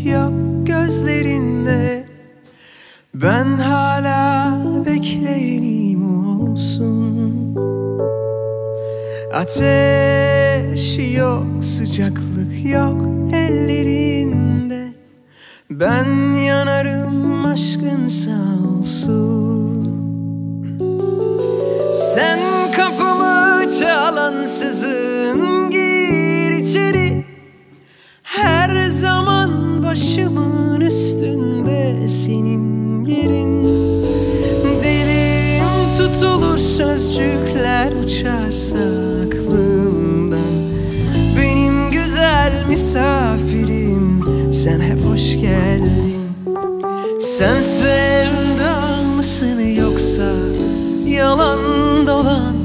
yok gözlerinde. Ben hala bekleyenim olsun. Ateş yok, sıcaklık yok ellerinde. Ben yanarım aşkın sağ olsun. Sen kapımı çal ansızın, gir içeri. Her zaman başımın üstünde senin yerin. Dilim tutulur, sözcükler uçarsa aklımdan. Benim güzel misafirim, sen hep hoş geldin. Sen sevda mısın yoksa yalan dolan?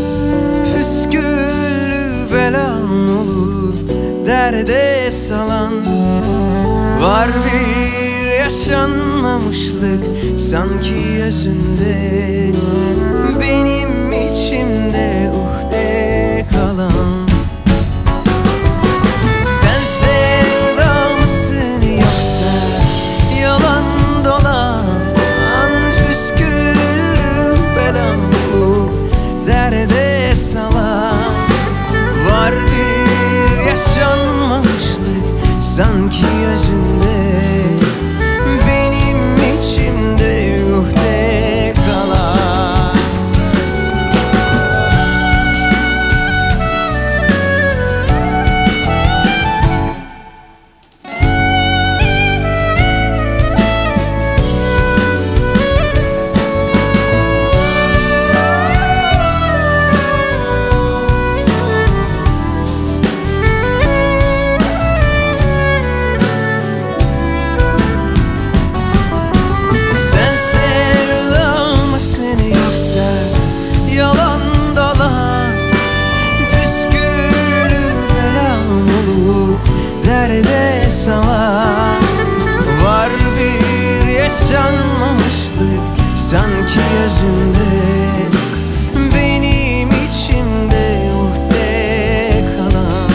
Püsküllü belam olup derde salan. Var bir yaşanmamışlık sanki özünde, benim içimde uhde kalan. Sen sevda mısın yoksa yalan dolan? Püsküllü belam olup derde salan. Var bir yaşanmamışlık sanki özünde, benim içimde uhde kalan. Var bir yaşanmamışlık sanki özünde, benim içimde uhde kalan.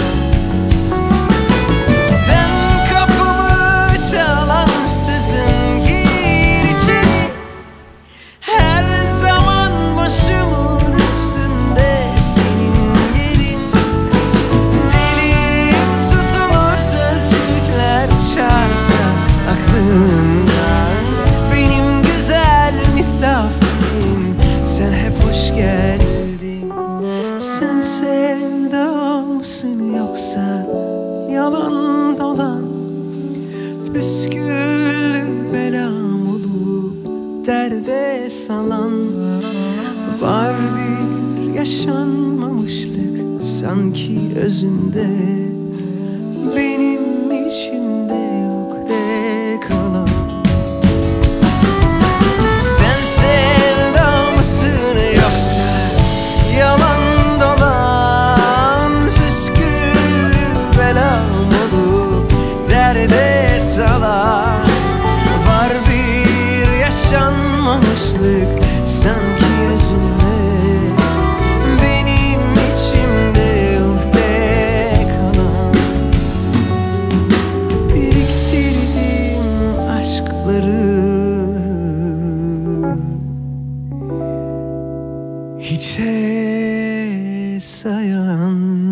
Sen kapımı çal ansızın, gir içeri. Her zaman başımın üstünde senin yerin. Dilim tutulur, sözcükler uçarsa aklımdan. Benim güzel misafirim, sen hep hoş geldin. Sen sevda mısın yoksa yalan dolan? Püsküllü belam olup derde salan. Var bir yaşanmamışlık sanki özünde, benim içimde ukde kalan. Sen sevda mısın yoksa yalan dolan? Püsküllü belam olup derde salan. Var bir yaşanmamışlık sanki özünde, benim içimde uhde kalan. Biriktirdim aşkları hiçe sayan.